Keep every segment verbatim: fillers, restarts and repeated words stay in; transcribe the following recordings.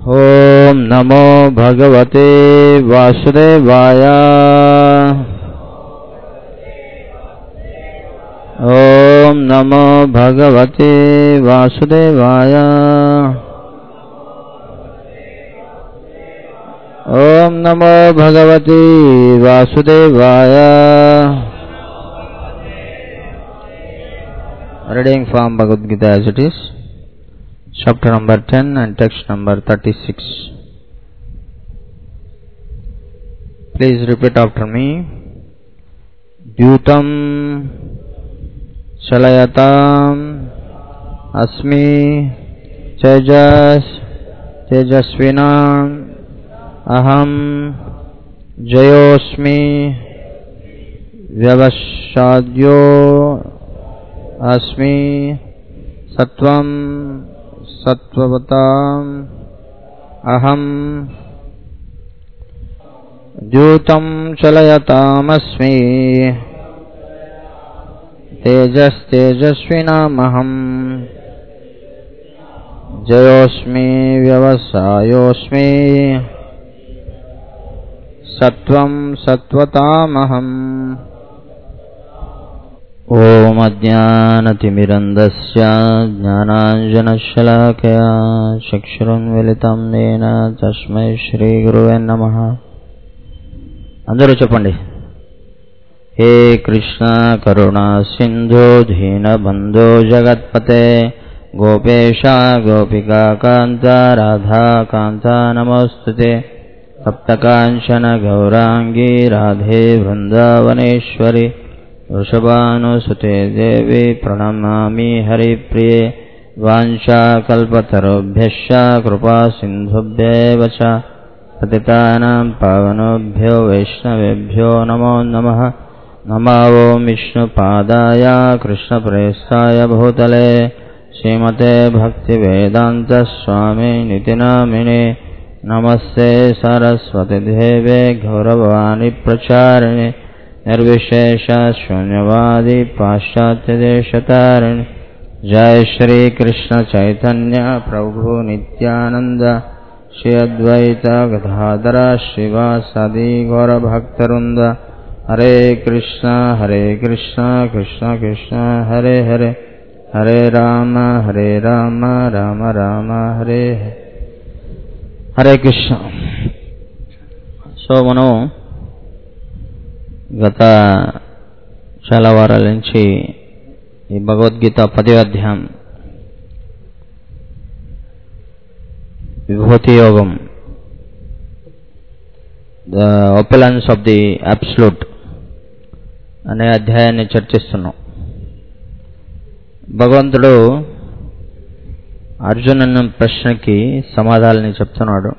ओम नमो भगवते वासुदेवाय। ओम नमो भगवते वासुदेवाय। ओम नमो भगवते वासुदेवाय। Reading from Bhagavad Gita as it is, chapter number ten and text number thirty-six. Please repeat after me. Dyutam Chalayatam Asmi Tejas Tejasvinam Aham Jayosmi Vyavashadyo Asmi Sattvam Sattvavatam Aham Dyutam Chalayatam Asmi Tejas Tejasvinam Aham Jayosmi Vyavasayosmi Sattvam Sattvatam Aham. ओम अज्ञानतिमिरन्दस्य ज्ञानाञ्जनशलाकया चक्षुरुन्मीलितं येन तस्मै श्रीगुरुवे नमः. అందరూ చెప్పండి. हे कृष्ण करुणा सिंधु दीनबन्धो जगत्पते गोपेश गोपिका कान्त राधा कान्त नमोस्तुते. सप्तकाञ्चन गौरांगी राधे वृन्दावनेश्वरी वृषभानुसुते देवी प्रणमामि हरिप्रिये. वाञ्छाकल्पतरुभ्यश्च कृपा सिन्धुभ्येव च पतितानां पावनेभ्यो वैष्णवेभ्यो नमो नमः. नमो विष्णुपादाय कृष्णप्रेष्ठाय भूतले श्रीमते भक्तिवेदान्त स्वामिनिति नामिने. नमस्ते सरस्वतीदेवे गौरवाणी प्रचारिणे निर्विशेष शून्यवादी पाश्चात्यदेशतारिणी. जय श्री कृष्ण चैतन्य प्रभु नित्यानंद श्री अद्वैत गदाधर श्रीवासादि गौरभक्तवृंद. हरे कृष्ण हरे कृष्ण कृष्ण कृष्ण हरे हरे हरे राम हरे राम राम राम हरे हरे कृष्ण. సో మనం గత చాలా వారాల నుంచి ఈ భగవద్గీత పదో అధ్యాయం విభూతి యోగం, the opulence of the absolute అనే అధ్యాయాన్ని చర్చిస్తున్నాం. భగవంతుడు అర్జునుని ప్రశ్నకి సమాధానాన్ని చెప్తున్నాడు.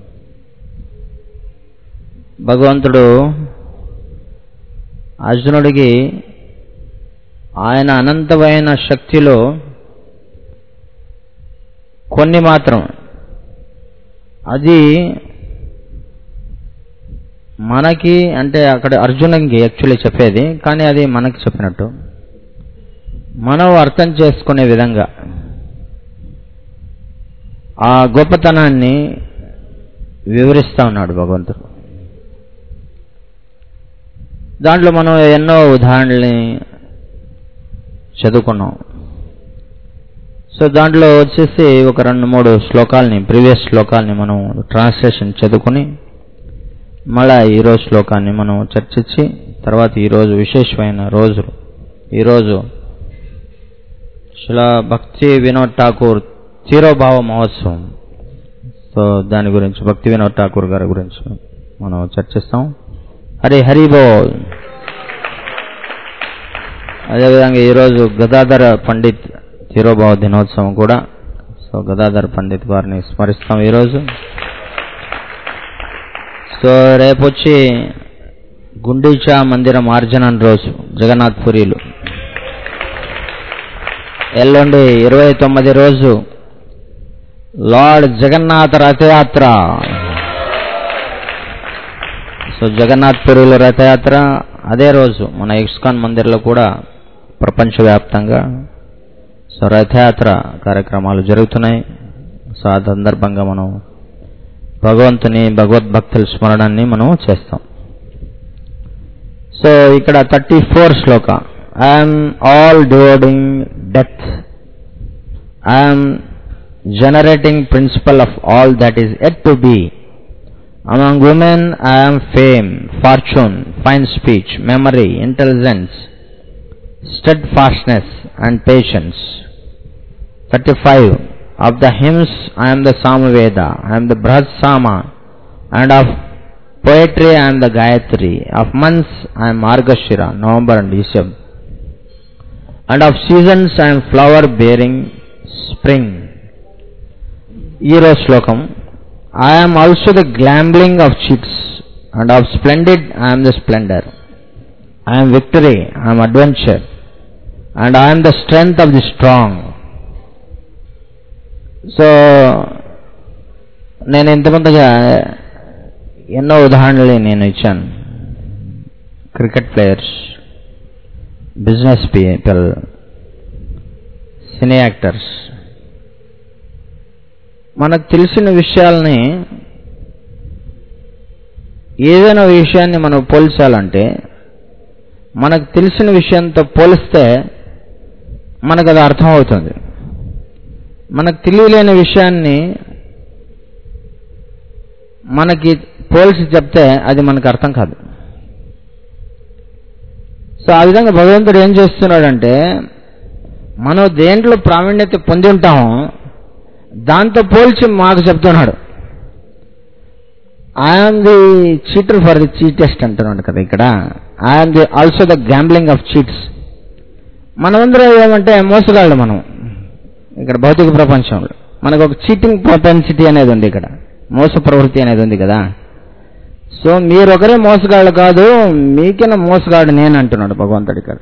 భగవంతుడు అర్జునుడికి ఆయన అనంతమైన శక్తిలో కొన్ని మాత్రం, అది మనకి అంటే అక్కడ అర్జునుడికి యాక్చువల్లీ చెప్పేది, కానీ అది మనకి చెప్పినట్టు మనం అర్థం చేసుకునే విధంగా ఆ గొప్పతనాన్ని వివరిస్తూ ఉన్నాడు భగవంతుడు. దాంట్లో మనం ఎన్నో ఉదాహరణల్ని చదువుకున్నాం. సో దాంట్లో వచ్చేసి ఒక రెండు మూడు శ్లోకాలని, ప్రీవియస్ శ్లోకాలని మనం ట్రాన్స్లేషన్ చదువుకుని మళ్ళా ఈరోజు శ్లోకాన్ని మనం చర్చించి తర్వాత ఈరోజు విశేషమైన రోజు, ఈరోజు శిలా భక్తి వినోద్ ఠాకూర్ తిరోభావ మహోత్సవం. సో దాని గురించి భక్తి వినోద్ ఠాకూర్ గారి గురించి మనం చర్చిస్తాం. హరి హరి బోల్. అదేవిధంగా ఈరోజు గదాధర పండిత్ తిరోభావ దినోత్సవం కూడా. సో గదాధర పండిత్ గారిని స్మరిస్తాం ఈరోజు. సో రేపు వచ్చి గుండీచా మందిర మార్జనం రోజు జగన్నాథ్ పురిలో. ఎల్లుండి ఇరవై తొమ్మిది రోజు లార్డ్ జగన్నాథ రథయాత్ర. సో జగన్నాథ్ పురిలో రథయాత్ర. అదే రోజు మన ఇస్కాన్ మందిర్లో కూడా ప్రపంచవ్యాప్తంగా సో రథయాత్ర కార్యక్రమాలు జరుగుతున్నాయి. సో ఆ సందర్భంగా మనం భగవంతుని భగవద్భక్తుల స్మరణాన్ని మనం చేస్తాం. సో ఇక్కడ థర్టీ ఫోర్ శ్లోక. I'm all devouring death, I'm generating principle of all that is yet to be. Among women I am fame, fortune, fine speech, memory, intelligence, steadfastness and patience. thirty-five. Of the hymns I am the Samaveda, I am the Brihad Sama, and of poetry I am the Gayatri. Of months I am Margashira, November and December. And of seasons I am flower bearing spring. ఈరోజు శ్లోకం. I am also the gambling of cheats, and of splendid I am the splendor. I am victory, I am adventure, and I am the strength of the strong. So నేను ఇంతమందిగా ఎన్నో ఉదాహరణలు నేను ఇచ్చాను. Cricket players, business people, cine actors. మనకు తెలిసిన విషయాలని ఏదైనా విషయాన్ని మనం పోల్చాలంటే మనకు తెలిసిన విషయంతో పోలిస్తే మనకు అది అర్థమవుతుంది. మనకు తెలియలేని విషయాన్ని మనకి పోల్చి చెప్తే అది మనకు అర్థం కాదు. సో ఆ విధంగా భగవంతుడు ఏం చేస్తున్నాడంటే మనం దేంట్లో ప్రావీణ్యత పొంది ఉంటామో దాంతో పోల్చి మాకు చెప్తున్నాడు. I'm the cheater for the cheatest అంటున్నాడు కదా ఇక్కడ. I'm the also the gambling of cheats. మనమందరం ఏమంటే మోసగాళ్ళు. మనం ఇక్కడ భౌతిక ప్రపంచంలో మనకు ఒక చీటింగ్ ప్రొపెన్సిటీ అనేది ఉంది, ఇక్కడ మోస ప్రవృత్తి అనేది ఉంది కదా. సో మీరు ఒకరే మోసగాళ్ళు కాదు, మీకైనా మోసగాడు నేను అంటున్నాడు భగవంతుడి ఇక్కడ.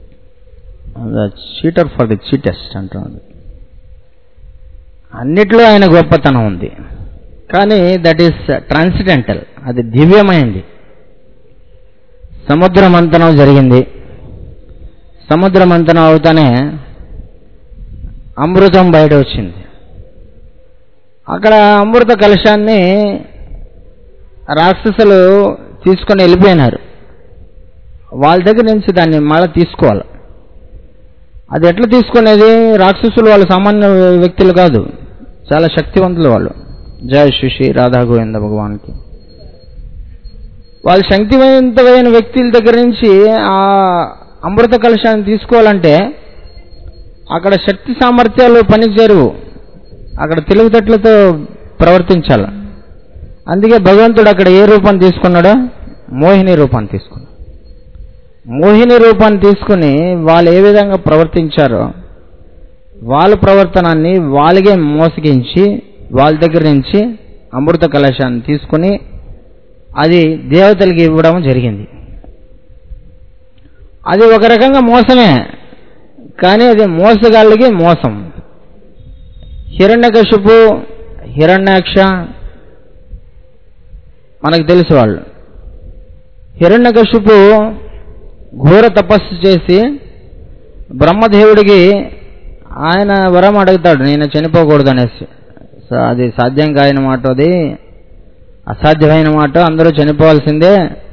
చీటర్ ఫర్ ది చీటెస్ట్ అంటున్నాడు. అన్నిట్లో ఆయన గొప్పతనం ఉంది, కానీ దట్ ఈస్ ట్రాన్సిడెంటల్, అది దివ్యమైంది. సముద్ర మంథనం జరిగింది. సముద్ర మంథనం అవుతానే అమృతం బయట వచ్చింది. అక్కడ అమృత కలశాన్ని రాక్షసులు తీసుకొని వెళ్ళిపోయినారు. వాళ్ళ దగ్గర నుంచి దాన్ని మళ్ళీ తీసుకోవాలి. అది ఎట్లా తీసుకునేది? రాక్షసులు వాళ్ళు సామాన్య వ్యక్తులు కాదు, చాలా శక్తివంతులు వాళ్ళు. జయ శ్రీ శ్రీ రాధా గోవింద భగవాన్కి. వాళ్ళు శక్తివంతమైన వ్యక్తుల దగ్గర నుంచి ఆ అమృత కలశాన్ని తీసుకోవాలంటే అక్కడ శక్తి సామర్థ్యాలు పనిచేరువు, అక్కడ తెలివితేటలతో ప్రవర్తించాలి. అందుకే భగవంతుడు అక్కడ ఏ రూపాన్ని తీసుకున్నాడో మోహిని రూపాన్ని తీసుకున్నాడు. మోహిని రూపాన్ని తీసుకుని వాళ్ళు ఏ విధంగా ప్రవర్తించారో వాళ్ళ ప్రవర్తనాన్ని వాళ్ళకే మోసగించి వాళ్ళ దగ్గర నుంచి అమృత కలశాన్ని తీసుకుని అది దేవతలకి ఇవ్వడం జరిగింది. అది ఒక రకంగా మోసమే, కానీ అది మోసగాళ్ళకి మోసం. హిరణ్యకశిపు, హిరణ్యాక్ష మనకు తెలుసు వాళ్ళు. హిరణ్యకశిపు ఘోర తపస్సు చేసి బ్రహ్మదేవుడికి ఆయన వరం అడుగుతాడు, నేను చనిపోకూడదు అనేసి. సో అది సాధ్యం కాని మాట, అది అసాధ్యమైన మాట. అందరూ చనిపోవాల్సిందే,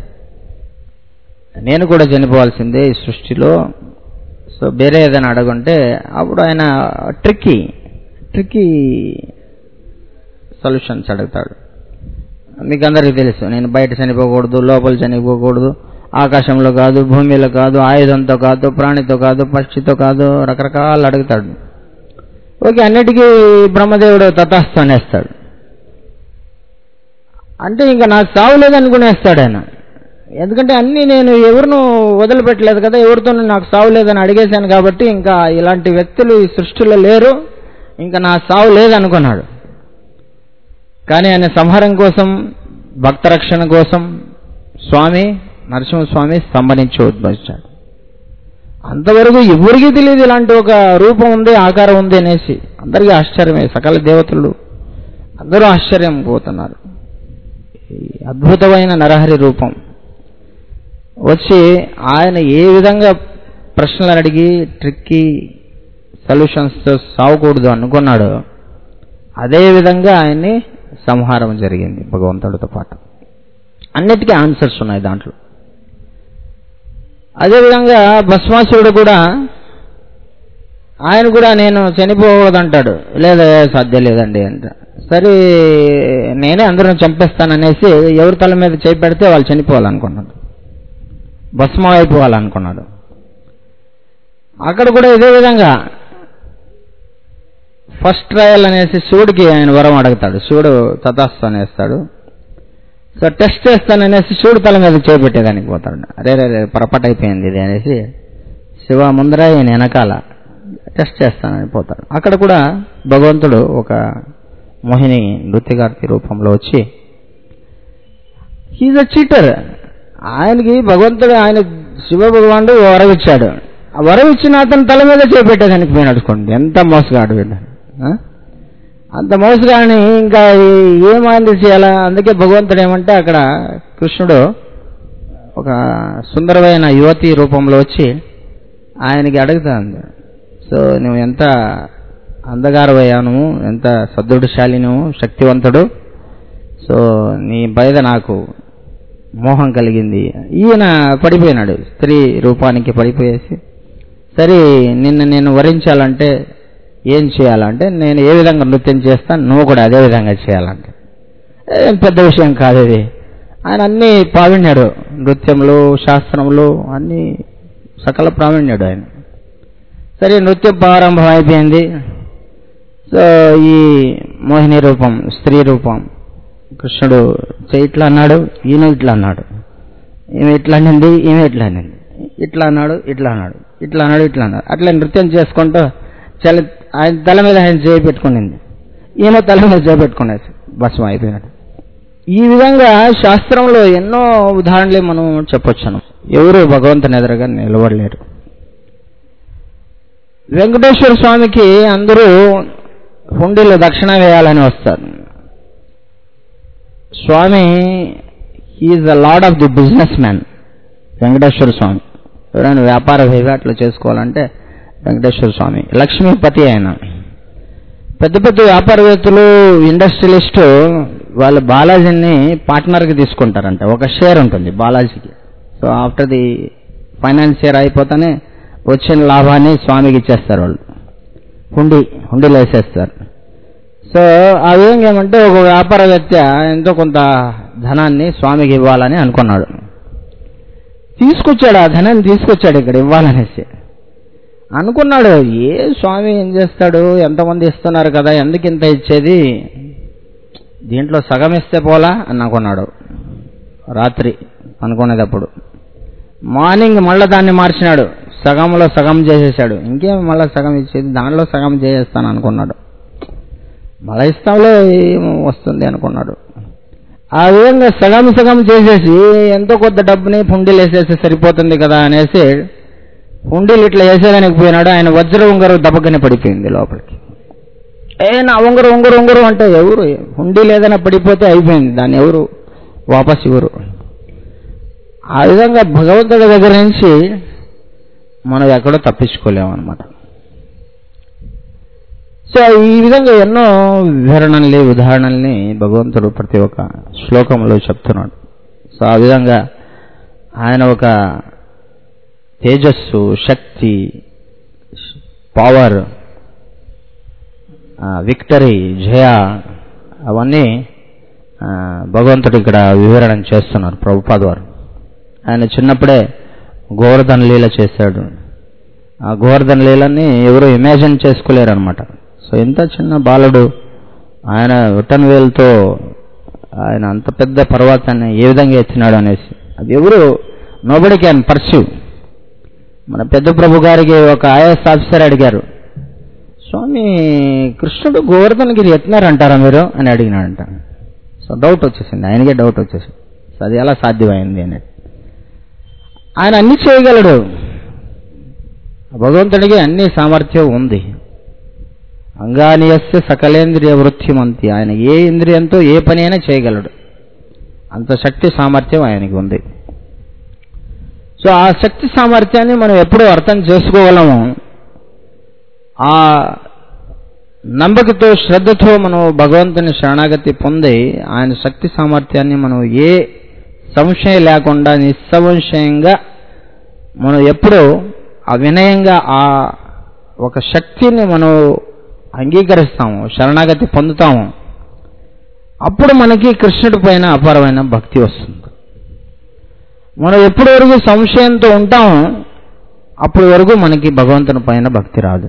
నేను కూడా చనిపోవాల్సిందే ఈ సృష్టిలో. సో వేరే ఏదైనా అడగంటే అప్పుడు ఆయన ట్రిక్కీ ట్రిక్కీ సొల్యూషన్స్ అడుగుతాడు. మీకు అందరికీ తెలుసు, నేను బయట చనిపోకూడదు, లోపల చనిపోకూడదు, ఆకాశంలో కాదు, భూమిలో కాదు, ఆయుధంతో కాదు, ప్రాణితో కాదు, పక్షితో కాదు, రకరకాలు అడుగుతాడు. ఓకే, అన్నిటికీ బ్రహ్మదేవుడు తథాస్తు అనేస్తాడు. అంటే ఇంకా నాకు సావు లేదనుకునేస్తాడు ఆయన. ఎందుకంటే అన్నీ నేను ఎవరినూ వదిలిపెట్టలేదు కదా, ఎవరితో నాకు సావు లేదని అడిగేశాను కాబట్టి ఇంకా ఇలాంటి వ్యక్తులు ఈ సృష్టిలో లేరు, ఇంకా నా సావు లేదనుకున్నాడు. కానీ ఆయన సంహారం కోసం, భక్త రక్షణ కోసం స్వామి నరసింహస్వామి స్తంభనించి ఉద్భవించాడు. అంతవరకు ఎవరికీ తెలియదు ఇలాంటి ఒక రూపం ఉంది, ఆకారం ఉంది అనేసి. అందరికీ ఆశ్చర్యమే, సకల దేవతలు అందరూ ఆశ్చర్యం పోతున్నారు. అద్భుతమైన నరహరి రూపం వచ్చి ఆయన ఏ విధంగా ప్రశ్నలు అడిగి ట్రిక్కీ సొల్యూషన్స్తో సావకూడదు అనుకున్నాడు, అదేవిధంగా ఆయన్ని సంహారం జరిగింది భగవంతుడితో పాటు. అన్నిటికీ ఆన్సర్స్ ఉన్నాయి దాంట్లో. అదేవిధంగా భస్మాసురుడు కూడా ఆయన కూడా నేను చనిపోవద్దంటాడు. లేదా సాధ్యం లేదండి అంట. సరే నేనే అందరిని చంపేస్తాననేసి ఎవరి తల మీద చేయి పెడితే వాళ్ళు చనిపోవాలనుకున్నాడు, భస్మం అయిపోవాలనుకున్నాడు. అక్కడ కూడా ఇదే విధంగా ఫస్ట్ ట్రయల్ అనేసి శివుడికి ఆయన వరం అడుగుతాడు. శివుడు తథాస్తు అనేస్తాడు. సో టెస్ట్ చేస్తాననేసి శివుడు తల మీద చేపెట్టేదానికి పోతాడు. అరే రే పొరపాటు అయిపోయింది ఇది అనేసి శివ ముందర ఈయన వెనకాల టెస్ట్ చేస్తానని పోతాడు. అక్కడ కూడా భగవంతుడు ఒక మోహిని నృత్యకార్తి రూపంలో వచ్చి హీజ్ అ చీటర్. ఆయనకి భగవంతుడు ఆయన శివ భగవానుడు వరం ఇచ్చాడు. ఆ వరం ఇచ్చిన అతను తల మీద చేపెట్టేదానికి పోయి నడుచుకోండి. ఎంత మోసగాడు వీళ్ళు, అంత మోసగాడిని ఇంకా ఏమైంది చేయాలా? అందుకే భగవంతుడు ఏమంటే అక్కడ కృష్ణుడు ఒక సుందరమైన యువతి రూపంలో వచ్చి ఆయనకి అడుగుతాంది, సో నువ్వు ఎంత అందగారవయ్యా, నువ్వు ఎంత సద్దుడిశాలి, నువ్వు శక్తివంతుడు, సో నీ బయట నాకు మోహం కలిగింది. ఈయన పడిపోయినాడు, స్త్రీ రూపానికి పడిపోయేసి, సరే నిన్ను నేను వరించాలంటే ఏం చేయాలంటే నేను ఏ విధంగా నృత్యం చేస్తాను, నువ్వు కూడా అదే విధంగా చేయాలంటే ఏం పెద్ద విషయం కాదు ఇది. ఆయన అన్నీ ప్రావీణ్యుడు, నృత్యంలో శాస్త్రంలో అన్ని సకల ప్రావీణ్యుడు ఆయన. సరే నృత్యం ప్రారంభం అయిపోయింది. సో ఈ మోహిని రూపం, స్త్రీ రూపం కృష్ణుడు ఇట్లా అన్నాడు, ఈయన ఇట్లా అన్నాడు, ఈమె ఇట్లా అనింది, ఈమె ఇట్లా అనింది, ఇట్లా అన్నాడు, ఇట్లా అన్నాడు, ఇట్లా అన్నాడు, ఇట్లా అన్నాడు. అట్లా నృత్యం చేసుకుంటూ చలి ఆయన తల మీద ఆయన చేయి పెట్టుకునింది, ఈయన తల మీద చేయి పెట్టుకునేది, భస్మం అయిపోయినాడు. ఈ విధంగా శాస్త్రంలో ఎన్నో ఉదాహరణలు మనం చెప్పొచ్చాను. ఎవరు భగవంతుని ఎదురుగా నిలబడలేరు. వెంకటేశ్వర స్వామికి అందరూ హుండీలో దక్షిణ వేయాలని వస్తారు. Swami he is the lord of the business man. Venkateswara Swami ఎవరైనా వ్యాపార వైవాట్లు చేసుకోవాలంటే వెంకటేశ్వర స్వామి లక్ష్మీపతి. ఆయన పెద్ద పెద్ద వ్యాపారవేత్తలు, ఇండస్ట్రియలిస్టు వాళ్ళు బాలాజీని పార్ట్నర్కి తీసుకుంటారంట. ఒక షేర్ ఉంటుంది బాలాజీకి. సో ఆఫ్టర్ ది ఫైనాన్షియర్ అయిపోతానే వచ్చిన లాభాన్ని స్వామికి ఇచ్చేస్తారు వాళ్ళు, హుండీ హుండీలో వేసేస్తారు. సో ఆ విధంగా ఏమంటే ఒక వ్యాపారవేత్త ఎంతో కొంత ధనాన్ని స్వామికి ఇవ్వాలని అనుకున్నాడు. తీసుకొచ్చాడు, ఆ ధనాన్ని తీసుకొచ్చాడు ఇక్కడ ఇవ్వాలనేసి అనుకున్నాడు. ఏ స్వామి ఏం చేస్తాడు, ఎంతమంది ఇస్తున్నారు కదా, ఎందుకు ఇంత ఇచ్చేది, దీంట్లో సగం ఇస్తే పోలా అని అనుకున్నాడు. రాత్రి అనుకునేటప్పుడు మార్నింగ్ మళ్ళీ దాన్ని మార్చినాడు, సగంలో సగం చేసేసాడు. ఇంకేం మళ్ళీ సగం ఇచ్చేది, దానిలో సగం చేసేస్తాను అనుకున్నాడు. మళ్ళీ ఇస్తాంలో వస్తుంది అనుకున్నాడు. ఆ విధంగా సగం సగం చేసేసి ఎంతో కొద్ది డబ్బుని హుండీలు వేసేసి సరిపోతుంది కదా అనేసి హుండీలు ఇట్లా వేసేదానికి పోయినాడు. ఆయన వజ్ర ఉంగరం దెబ్బకనే పడిపోయింది లోపలికి. ఏ నా ఉంగరు ఉంగరు ఉంగరు అంటే ఎవరు, హుండీలు ఏదైనా పడిపోతే అయిపోయింది, దాన్ని ఎవరు వాపస్ ఇవ్వరు. ఆ విధంగా భగవంతుడి దగ్గర నుంచి మనం ఎక్కడో తప్పించుకోలేమన్నమాట. సో ఈ విధంగా ఎన్నో వివరణల్ని, ఉదాహరణల్ని భగవంతుడు ప్రతి ఒక్క శ్లోకంలో చెప్తున్నాడు. సో ఆ విధంగా ఆయన ఒక తేజస్సు, శక్తి, పవర్, విక్టరీ, జయ అవన్నీ భగవంతుడు ఇక్కడ వివరణ చేస్తున్నారు ప్రభుపాద వారు. ఆయన చిన్నప్పుడే గోవర్ధన లీల చేశాడు. ఆ గోవర్ధన లీలని ఎవరు ఇమాజిన్ చేసుకోలేరు అనమాట. సో ఇంత చిన్న బాలుడు ఆయన విటన్ వేలుతో ఆయన అంత పెద్ద పర్వతాన్ని ఏ విధంగా ఎత్తినాడు అనేసి అది ఎవరు నోబడి క్యాన్ పర్సీవ్. మన పెద్ద ప్రభు గారికి ఒక ఐఏఎస్ ఆఫీసర్ అడిగారు, స్వామి కృష్ణుడు గోవర్ధనగిరి ఎత్తినారంటారా మీరు అని అడిగినాడంట. సో డౌట్ వచ్చేసింది, ఆయనకే డౌట్ వచ్చేసింది. సో అది ఎలా సాధ్యమైంది అనేది. ఆయన అన్ని చేయగలడు, భగవంతుడికి అన్ని సామర్థ్యం ఉంది. అంగానియస్య సకలేంద్రియ వృత్తిమంతి. ఆయన ఏ ఇంద్రియంతో ఏ పని అయినా చేయగలడు, అంత శక్తి సామర్థ్యం ఆయనకి ఉంది. సో ఆ శక్తి సామర్థ్యాన్ని మనం ఎప్పుడూ అర్థం చేసుకోగలము, ఆ నమ్మకతో శ్రద్ధతో మనం భగవంతుని శరణాగతి పొంది ఆయన శక్తి సామర్థ్యాన్ని మనం ఏ సంశయం లేకుండా నిస్సంశయంగా మనం ఎప్పుడూ ఆ వినయంగా ఆ ఒక శక్తిని మనం అంగీకరిస్తాము, శరణాగతి పొందుతాము, అప్పుడు మనకి కృష్ణుడి పైన అపారమైన భక్తి వస్తుంది. మనం ఎప్పటి వరకు సంశయంతో ఉంటామో అప్పటి వరకు మనకి భగవంతుని పైన భక్తి రాదు.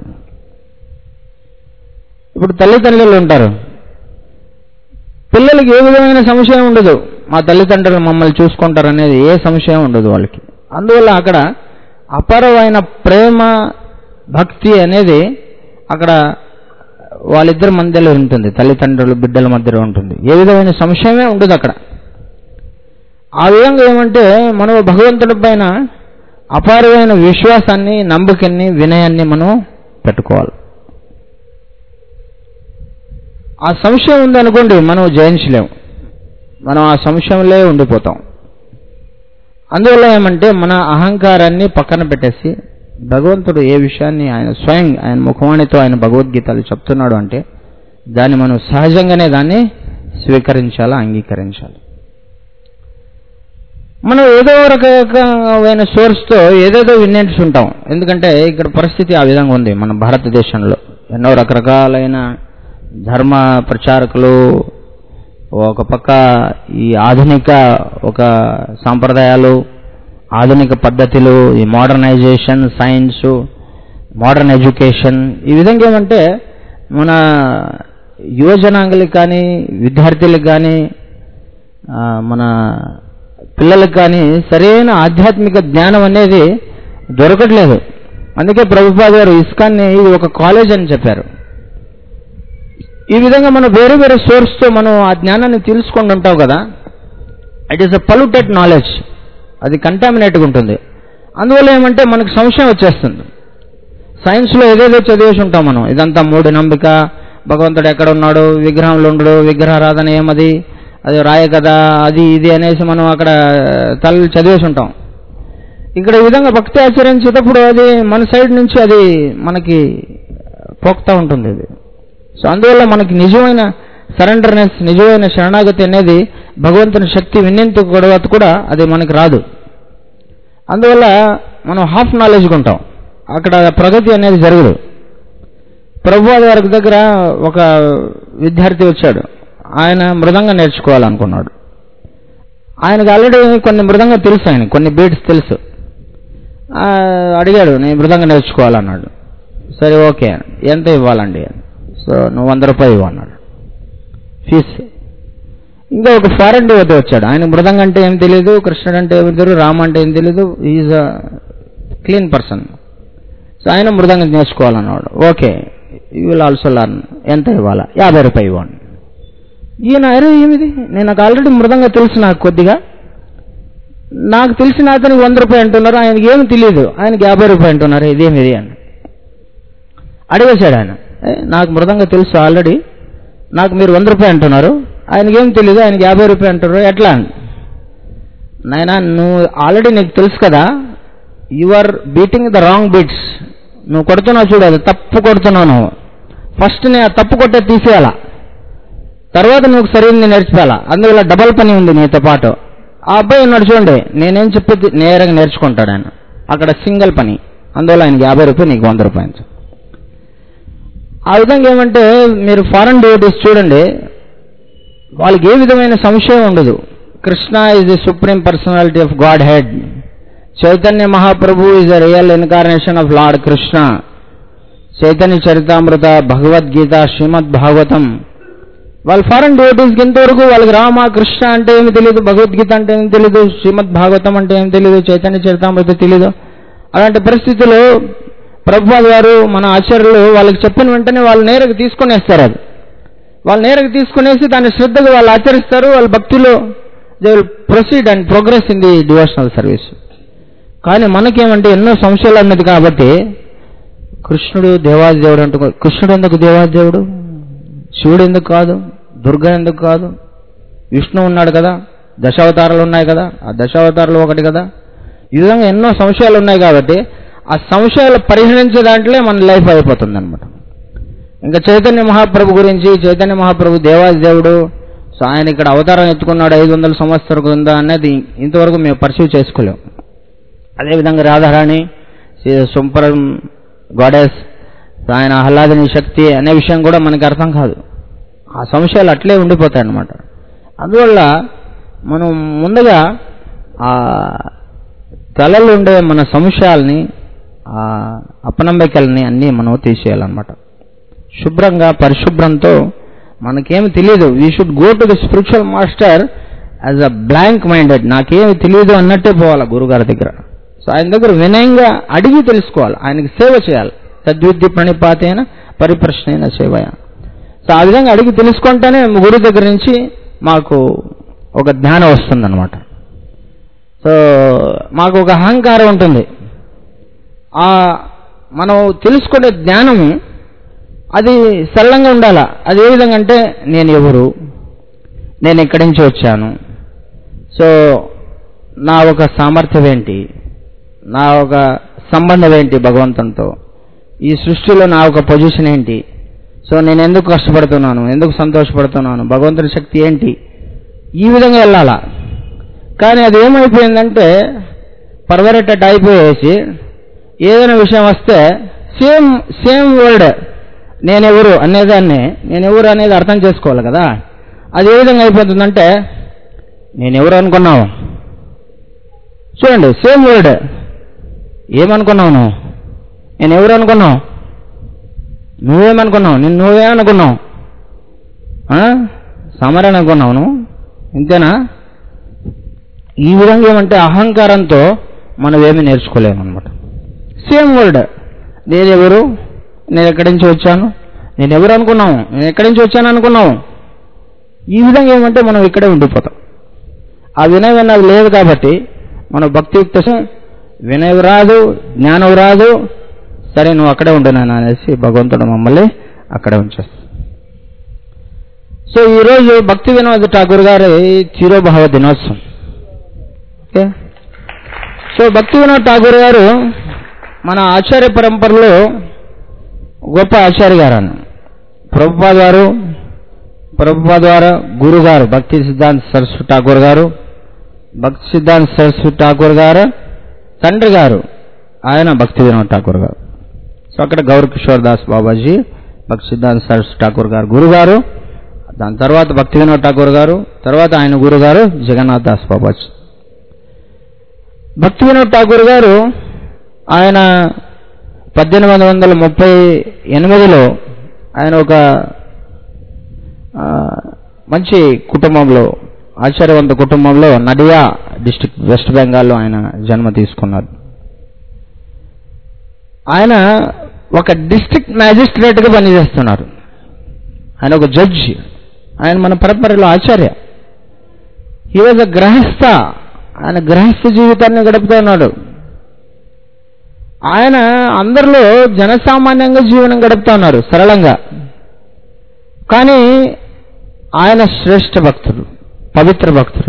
ఇప్పుడు తల్లిదండ్రులు ఉంటారు, పిల్లలకి ఏ విధమైన సంశయం ఉండదు, మా తల్లిదండ్రులు మమ్మల్ని చూసుకుంటారు అనేది ఏ సంశయం ఉండదు వాళ్ళకి. అందువల్ల అక్కడ అపారమైన ప్రేమ భక్తి అనేది అక్కడ వాళ్ళిద్దరి మధ్యలో ఉంటుంది, తల్లిదండ్రులు బిడ్డల మధ్యలో ఉంటుంది, ఏ విధమైన సంశయమే ఉండదు అక్కడ. ఆ విధంగా ఏమంటే మనం భగవంతుడి పైన అపారమైన విశ్వాసాన్ని, నమ్మకాన్ని, వినయాన్ని మనం పెట్టుకోవాలి. ఆ సంశయం ఉందనుకోండి మనం జయించలేము, మనం ఆ సంశయంలో ఉండిపోతాం. అందువల్ల ఏమంటే మన అహంకారాన్ని పక్కన పెట్టేసి భగవంతుడు ఏ విషయాన్ని ఆయన స్వయం ఆయన ముఖవాణితో ఆయన భగవద్గీతలు చెప్తున్నాడు అంటే దాన్ని మనం సహజంగానే దాన్ని స్వీకరించాలా, అంగీకరించాలి. మనం ఏదో రకమైన సోర్స్తో ఏదేదో వినేట్స్ ఉంటాం, ఎందుకంటే ఇక్కడ పరిస్థితి ఆ విధంగా ఉంది. మన భారతదేశంలో ఎన్నో రకరకాలైన ధర్మ ప్రచారకులు, ఒక పక్క ఈ ఆధునిక ఒక సాంప్రదాయాలు, ఆధునిక పద్ధతులు, ఈ మోడర్నైజేషన్, సైన్స్, మోడర్న్ ఎడ్యుకేషన్, ఈ విధంగా ఏమంటే మన యువజనాంగులకు కానీ విద్యార్థులకు కానీ మన పిల్లలకు కానీ సరైన ఆధ్యాత్మిక జ్ఞానం అనేది దొరకట్లేదు. అందుకే ప్రభుపాద గారు ఇస్కాన్ని ఇది ఒక కాలేజ్ అని చెప్పారు. ఈ విధంగా మనం వేరే వేరే సోర్స్తో మనం ఆ జ్ఞానాన్ని తెలుసుకొని ఉంటాం కదా, it is a polluted knowledge, అది కంటామినేట్గా ఉంటుంది. అందువల్ల ఏమంటే మనకు సంశయం వచ్చేస్తుంది. సైన్స్లో ఏదేదో చదివేసి ఉంటాం మనం, ఇదంతా మూఢనమ్మిక, భగవంతుడు ఎక్కడ ఉన్నాడు, విగ్రహంలో ఉండడు, విగ్రహారాధన ఏమది, అది రాయ కదా, అది ఇది అనేసి మనం అక్కడ తల్లి చదివేసి ఉంటాం. ఇక్కడ ఈ విధంగా భక్తి ఆచరించేటప్పుడు అది మన సైడ్ నుంచి అది మనకి పోక్తా ఉంటుంది ఇది. సో అందువల్ల మనకి నిజమైన సరెండర్నెస్, నిజమైన శరణాగతి అనేది భగవంతుని శక్తి విన్నంత కూడా కూడా అది మనకి రాదు. అందువల్ల మనం హాఫ్ నాలెడ్జ్గా ఉంటాం, అక్కడ ప్రగతి అనేది జరగదు. ప్రభుపాద గారి దగ్గర ఒక విద్యార్థి వచ్చాడు, ఆయన మృదంగం నేర్చుకోవాలనుకున్నాడు. ఆయనకు ఆల్రెడీ కొన్ని మృదంగం తెలుసు, ఆయన కొన్ని బీట్స్ తెలుసు. అడిగాడు, నేను మృదంగం నేర్చుకోవాలన్నాడు. సరే ఓకే, ఎంత ఇవ్వాలండి? సో నువ్వు వంద రూపాయలు ఇవ్వన్నాడు ఫీజు. ఇంకా ఒక ఫారెన్ డివోటీ వచ్చాడు, ఆయన మృదంగం అంటే ఏం తెలియదు, కృష్ణుడు అంటే ఏమి తెలియదు, రామ అంటే ఏం తెలియదు, is a clean person. So ఆయన మృదంగం నేర్చుకోవాలన్నాడు. Okay, you will also learn, ఎంత ఇవ్వాలా? యాభై రూపాయలు ఇవ్వండి. ఈయన అరే ఏమిది, నేను నాకు ఆల్రెడీ మృదంగా తెలుసు, నాకు కొద్దిగా నాకు తెలిసిన అతనికి వంద రూపాయలు అంటున్నారు, ఆయనకి ఏమి తెలియదు, ఆయనకి యాభై రూపాయలు అంటున్నారు, ఇదేమిది అని అడిగేశాడు. ఆయన నాకు మృదంగా తెలుసు ఆల్రెడీ, నాకు మీరు వంద రూపాయలు అంటున్నారు, ఆయనకి ఏం తెలియదు, ఆయనకి యాభై రూపాయలు అంటున్నారు, ఎట్లా? నాయనా నువ్వు ఆల్రెడీ నీకు తెలుసు కదా, you are beating the wrong beats, నువ్వు కొడుతున్నావు చూడు, అది తప్పు కొడుతున్నావు నువ్వు. ఫస్ట్ నేను తప్పు కొట్టే తీసేయాలా, తర్వాత నువ్వు సరైనది నేర్చుకోవాలా. అందువల్ల డబల్ పని ఉంది నీతో పాటు. ఆ అబ్బాయి ఉన్నాడు చూడండి, నేనేం చెప్పేది నేరుగా నేర్చుకుంటాడు ఆయన, అక్కడ సింగిల్ పని. అందువల్ల ఆయనకి యాభై రూపాయలు, నీకు వంద రూపాయలు. ఆ విధంగా ఏమంటే మీరు ఫారెన్ డివోటీస్ చూడండి, వాళ్ళకి ఏ విధమైన సంశయం ఉండదు. Krishna is the supreme personality of Godhead, Chaitanya Mahaprabhu is the real incarnation of lord Krishna, Chaitanya Charitamrita, Bhagavad Gita, Srimad Bhagavatam. వాళ్ళ ఫారెన్ డివోటీస్కి ఇంతవరకు వాళ్ళకి రామ కృష్ణ అంటే ఏమి తెలియదు, భగవద్గీత అంటే ఏమి తెలియదు, శ్రీమద్ భాగవతం అంటే ఏమి తెలియదు, చైతన్య చరితామృత తెలియదు. అలాంటి పరిస్థితుల్లో ప్రభుపాద గారు మన ఆచార్యులు వాళ్ళకి చెప్పిన వెంటనే వాళ్ళు నేరుగా తీసుకునేస్తారు. అది వాళ్ళు నేరుగా తీసుకునేసి దాన్ని శ్రద్ధగా వాళ్ళు ఆచరిస్తారు. వాళ్ళ భక్తిలో they will proceed and progress in the devotional service. కానీ మనకేమంటే ఎన్నో సంశయాలు అన్నది కాబట్టి కృష్ణుడు దేవాది దేవుడు అంటూ, కృష్ణుడు ఎందుకు దేవాది దేవుడు, శివుడు ఎందుకు కాదు, దుర్గా ఎందుకు కాదు, విష్ణు ఉన్నాడు కదా, దశావతారాలు ఉన్నాయి కదా, ఆ దశావతారాలు ఒకటి కదా. ఈ విధంగా ఎన్నో సంశయాలు ఉన్నాయి కాబట్టి ఆ సంశయాలు పరిహరించే దాంట్లో మన లైఫ్ అయిపోతుంది అనమాట. ఇంకా చైతన్య మహాప్రభు గురించి, చైతన్య మహాప్రభు దేవాది దేవుడు, సో ఆయన ఇక్కడ అవతారం ఎత్తుకున్నాడు ఐదు వందల సంవత్సరాల కింద అనేది ఇంతవరకు మేము పర్సీవ్ చేసుకోలేము. అదేవిధంగా రాధారాణి సూపర్ గాడెస్, ఆయన ఆహ్లాదిని శక్తి అనే విషయం కూడా మనకి అర్థం కాదు. ఆ సంశయాలు అట్లే ఉండిపోతాయి అన్నమాట. అందువల్ల మనం ముందుగా ఆ తలలో ఉండే మన సంశయాల్ని, ఆ అపనమ్మకాలని అన్నీ మనం తీసేయాలన్నమాట. శుభ్రంగా పరిశుభ్రంతో మనకేమి తెలియదు, we should go to the spiritual master as a blank minded, నాకేమి తెలియదు అన్నట్టే పోవాలి గురుగారి దగ్గర. సో ఆయన దగ్గర వినయంగా అడిగి తెలుసుకోవాలి, ఆయనకి సేవ చేయాలి. తద్విద్య ప్రణిపాతైన పరిప్రశ్నైన సేవయ. సో ఆ విధంగా అడిగి తెలుసుకుంటేనే గురువు దగ్గర నుంచి మాకు ఒక జ్ఞానం వస్తుందన్నమాట. సో మాకు ఒక అహంకారం ఉంటుంది. ఆ మనం తెలుసుకునే జ్ఞానము అది సరళంగా ఉండాలా. అది ఏ విధంగా అంటే, నేను ఎవరు, నేను ఎక్కడి నుంచి వచ్చాను, సో నా ఒక సామర్థ్యం ఏంటి, నా ఒక సంబంధం ఏంటి భగవంతునితో, ఈ సృష్టిలో నా ఒక పొజిషన్ ఏంటి, సో నేను ఎందుకు కష్టపడుతున్నాను, ఎందుకు సంతోషపడుతున్నాను, భగవంతుని శక్తి ఏంటి, ఈ విధంగా వెళ్ళాలా. కానీ అది ఏమైపోయిందంటే పర్వరెట్టట్ అయిపోయేసి ఏదైనా విషయం వస్తే సేమ్ సేమ్ వర్డ్ నేనెవరు అనేదాన్ని, నేనెవరు అనేది అర్థం చేసుకోవాలి కదా. అది ఏ విధంగా అయిపోతుందంటే, నేనెవరు అనుకున్నావు, చూడండి సేమ్ వర్డ్, ఏమనుకున్నావు నువ్వు, నేనెవరు అనుకున్నావు, నువ్వేమనుకున్నావు, నేను నువ్వే అనుకున్నావు, సమరణ అనుకున్నావు నువ్వు, ఇంతేనా. ఈ విధంగా ఏమంటే అహంకారంతో మనం ఏమి నేర్చుకోలేమన్నమాట. సేమ్ వర్డ్, నేనెవరు, నేను ఎక్కడి నుంచి వచ్చాను, నేను ఎవరు అనుకున్నావు, నేను ఎక్కడి నుంచి వచ్చాను అనుకున్నావు. ఈ విధంగా ఏమంటే మనం ఇక్కడే ఉండిపోతాం. ఆ వినయం అన్నది లేదు కాబట్టి మన భక్తియుక్త వినయం రాదు, జ్ఞానం రాదు. సరే నువ్వు అక్కడే ఉంటున్నాను అనేసి భగవంతుడు మమ్మల్ని అక్కడే ఉంచేస్తాం. సో ఈరోజు భక్తి వినోద్ ఠాకూర్ గారి తిరోభావ దినోత్సవం. ఓకే, సో భక్తి వినోద్ ఠాకూర్ గారు మన ఆచార్య పరంపరలో గొప్ప ఆచార్య గారు అన్న ప్రభుపాద గారు, ప్రభుపాద ద్వారా గురుగారు భక్తి సిద్ధాంత సరస్వతి ఠాకూర్ గారు, భక్తి సిద్ధాంత సరస్వతి ఠాకూర్ గారు తండ్రి గారు ఆయన భక్తి వినోద్ ఠాకూర్ గారు. సో అక్కడ గౌర్ కిషోర్ దాస్ బాబాజీ భక్తి సిద్ధాంత సరస్వతి ఠాకూర్ గారు గురుగారు, దాని తర్వాత భక్తి వినోద్ ఠాకూర్ గారు, తర్వాత ఆయన గురుగారు జగన్నాథ్ దాస్ బాబాజీ. భక్తి వినోద్ ఠాకూర్ గారు ఆయన పద్దెనిమిది వందల ముప్పై ఎనిమిదిలో ఆయన ఒక మంచి కుటుంబంలో, ఆచార్యవంత కుటుంబంలో నడియా డిస్ట్రిక్ట్ వెస్ట్ బెంగాల్లో ఆయన జన్మ తీసుకున్నారు. ఆయన ఒక డిస్ట్రిక్ట్ మ్యాజిస్ట్రేట్గా పనిచేస్తున్నారు. ఆయన ఒక జడ్జి, ఆయన మన పరంపరలో ఆచార్య. హీ వాజ్ అ గృహస్థ, ఆయన గృహస్థ జీవితాన్ని గడుపుతూ ఉన్నాడు. ఆయన అందరిలో జనసామాన్యంగా జీవనం గడుపుతా ఉన్నారు సరళంగా. కానీ ఆయన శ్రేష్ఠ భక్తుడు, పవిత్ర భక్తుడు.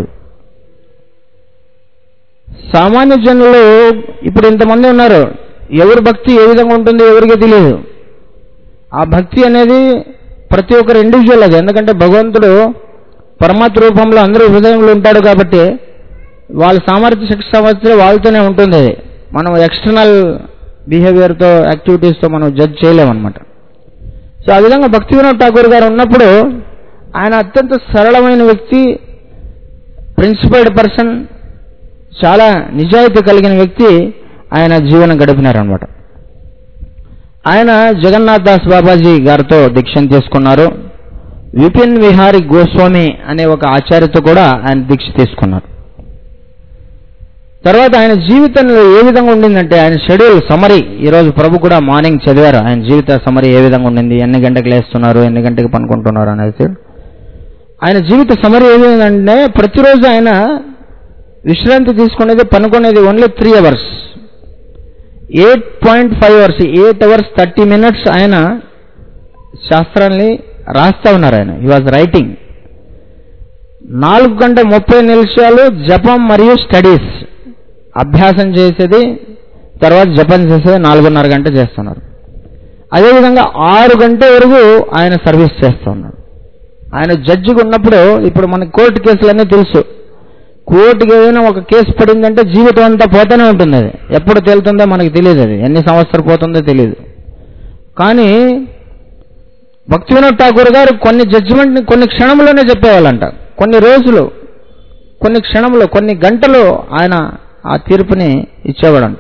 సామాన్య జనులు ఇప్పుడు ఇంతమంది ఉన్నారు, ఎవరి భక్తి ఏ విధంగా ఉంటుందో ఎవరికి తెలియదు. ఆ భక్తి అనేది ప్రతి ఒక్కరు ఇండివిజువల్ అది. ఎందుకంటే భగవంతుడు పరమాత్మ రూపంలో అందరూ హృదయంలో ఉంటాడు కాబట్టి వాళ్ళ సామర్థ్య శక్తి సామర్థ్యం వాళ్ళతోనే ఉంటుంది. మనం ఎక్స్టర్నల్ బిహేవియర్తో యాక్టివిటీస్తో మనం జడ్జ్ చేయలేమన్నమాట. సో ఆ విధంగా భక్తి వినోద్ ఠాకూర్ గారు ఉన్నప్పుడు ఆయన అత్యంత సరళమైన వ్యక్తి, ప్రిన్సిపల్డ్ పర్సన్, చాలా నిజాయితీ కలిగిన వ్యక్తి ఆయన జీవనం గడిపినారనమాట. ఆయన జగన్నాథ్ దాస్ బాబాజీ గారితో దీక్షను తీసుకున్నారు. విపిన్ విహారీ గోస్వామి అనే ఒక ఆచార్యతో కూడా ఆయన దీక్ష తీసుకున్నారు. తర్వాత ఆయన జీవితంలో ఏ విధంగా ఉండిందంటే ఆయన షెడ్యూల్ సమరీ, ఈరోజు ప్రభు కూడా మార్నింగ్ చదివారు ఆయన జీవిత సమరీ ఏ విధంగా ఉండింది, ఎన్ని గంటలకు లేస్తున్నారు, ఎన్ని గంటలకు పనుకుంటున్నారు అనేది. ఆయన జీవిత సమరీ ఏ విధంగా అంటే ప్రతిరోజు ఆయన విశ్రాంతి తీసుకునేది, పనుకునేది only three hours eight point five hours eight hours thirty minutes ఆయన శాస్త్రాన్ని రాస్తా ఉన్నారు. ఆయన హీ వాజ్ రైటింగ్. నాలుగు గంట ముప్పై నిమిషాలు జపం మరియు స్టడీస్, అభ్యాసం చేసేది, తర్వాత జపం చేసేది నాలుగున్నర గంట చేస్తున్నారు. అదేవిధంగా ఆరు గంటల వరకు ఆయన సర్వీస్ చేస్తూ ఉన్నాడు. ఆయన జడ్జిగా ఉన్నప్పుడు, ఇప్పుడు మనకి కోర్టు కేసులన్నీ తెలుసు, కోర్టుకి ఏదైనా ఒక కేసు పడిందంటే జీవితం అంతా పోతూనే ఉంటుంది. అది ఎప్పుడు తేలుతుందో మనకు తెలియదు, అది ఎన్ని సంవత్సరాలు పోతుందో తెలియదు. కానీ భక్తి వినోద్ ఠాకూర్ గారు కొన్ని జడ్జిమెంట్ని కొన్ని క్షణంలోనే చెప్పేవాళ్ళంట. కొన్ని రోజులు, కొన్ని క్షణంలో, కొన్ని గంటలు ఆయన ఆ తీర్పుని ఇచ్చేవాడంట.